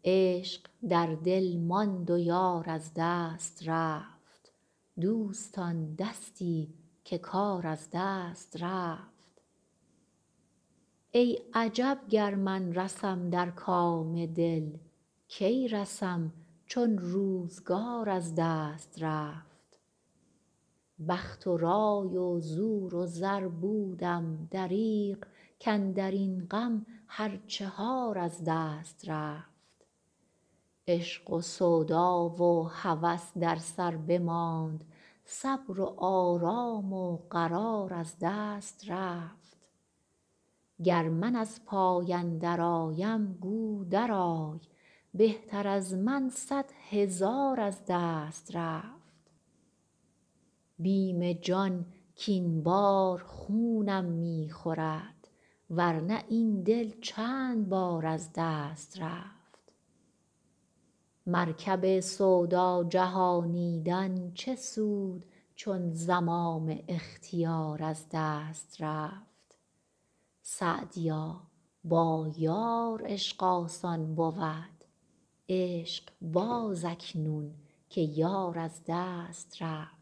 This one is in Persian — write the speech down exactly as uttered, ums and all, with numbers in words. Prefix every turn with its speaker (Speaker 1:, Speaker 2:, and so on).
Speaker 1: عشق در دل ماند و یار از دست رفت، دوستان دستی که کار از دست رفت. ای عجب گر من رسم در کام دل، کی رسم چون روزگار از دست رفت. بخت و رای و زور و زر بودم دریغ، کاندر این غم هر چهار از دست رفت. عشق و سودا و هوس در سر بماند، صبر و آرام و قرار از دست رفت. گر من از پای اندر آیم گو در آی، بهتر از من صد هزار از دست رفت. بیم جان کاین بار خونم می خورد، ورنه این دل چند بار از دست رفت. مرکب سودا جهانیدن چه سود، چون زمام اختیار از دست رفت. سعدیا با یار عشق آسان بود، عشق باز اکنون که یار از دست رفت.